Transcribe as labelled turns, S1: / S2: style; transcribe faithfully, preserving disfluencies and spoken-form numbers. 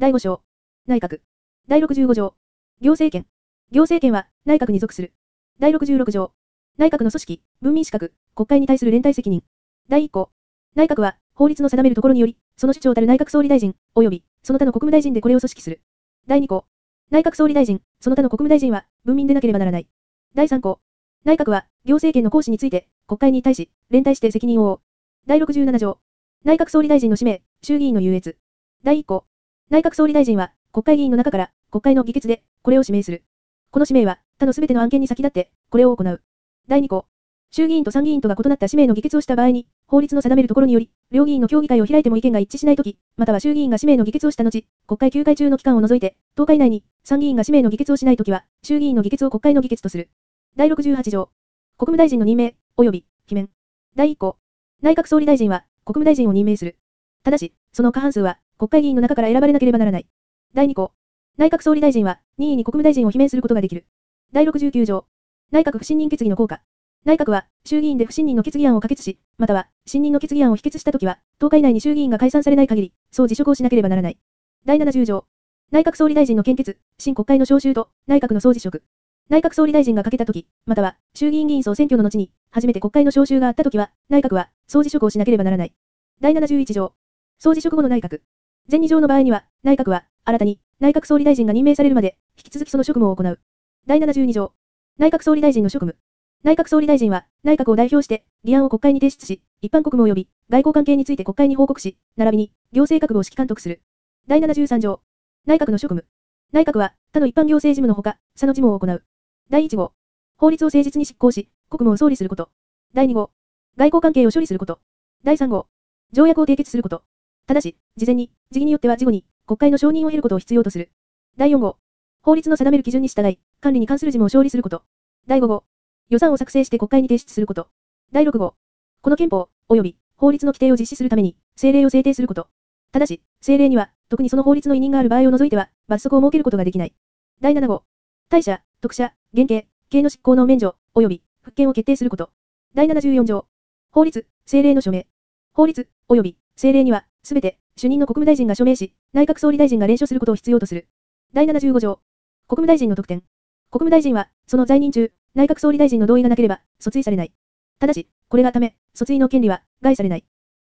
S1: だいご章。内閣。だいろくじゅうご条。行政権。行政権は内閣に属する。だいろくじゅうろく条。内閣の組織、文民資格、国会に対する連帯責任。だいいっ項。内閣は法律の定めるところにより、その首長たる内閣総理大臣、及びその他の国務大臣でこれを組織する。だいに項。内閣総理大臣、その他の国務大臣は文民でなければならない。だいさん項。内閣は行政権の行使について国会に対し連帯して責任を負う。だいろくじゅうなな条。内閣総理大臣の指名、衆議院の優越。だいいっ項。内閣総理大臣は国会議員の中から国会の議決でこれを指名する。この指名は他のすべての案件に先立ってこれを行う。だいに項。衆議院と参議院とが異なった指名の議決をした場合に、法律の定めるところにより、両議員の協議会を開いても意見が一致しないとき、または衆議院が指名の議決をした後、国会休会中の期間を除いて、とおか以内に参議院が指名の議決をしないときは、衆議院の議決を国会の議決とする。だいろくじゅうはち条。国務大臣の任命、及び罷免。だいいっ項。内閣総理大臣は国務大臣を任命する。ただし、その過半数は国会議員の中から選ばれなければならない。だいに項。内閣総理大臣は任意に国務大臣を罷免することができる。だいろくじゅうきゅう条。内閣不信任決議の効果。内閣は衆議院で不信任の決議案を可決し、または信任の決議案を否決したときは、とおか以内に衆議院が解散されない限り、そう辞職をしなければならない。だいななじゅう条。内閣総理大臣の献決、新国会の召集と内閣の総辞職。内閣総理大臣が欠けたとき、または衆議院議員総選挙の後に初めて国会の召集があったときは、内閣は総辞職をしなければならない。だいななじゅういち条。総辞職後の内閣。前に条の場合には、内閣は新たに内閣総理大臣が任命されるまで引き続きその職務を行う。だいななじゅうに条。内閣総理大臣の職務。内閣総理大臣は内閣を代表して議案を国会に提出し、一般国務及び外交関係について国会に報告し、並びに行政各部を指揮監督する。だいななじゅうさん条。内閣の職務。内閣は他の一般行政事務のほか、他の事務を行う。だいいち号。法律を誠実に執行し、国務を総理すること。だいに号。外交関係を処理すること。だいさん号。条約を締結すること。ただし、事前に、時宜によっては事後に、国会の承認を得ることを必要とする。だいよん号。法律の定める基準に従い、管理に関する事務を処理すること。だいご号。予算を作成して国会に提出すること。だいろく号。この憲法、及び法律の規定を実施するために、政令を制定すること。ただし、政令には、特にその法律の委任がある場合を除いては、罰則を設けることができない。だいなな号。大赦、特赦、減刑、刑の執行の免除、及び復権を決定すること。だいななじゅうよん条。法律、政令の署名。法律、及び政令には、すべて主任の国務大臣が署名し、内閣総理大臣が連署することを必要とする。だいななじゅうご条。国務大臣の特典。国務大臣は、その在任中、内閣総理大臣の同意がなければ、訴追されない。ただし、これがため、訴追の権利は、害されない。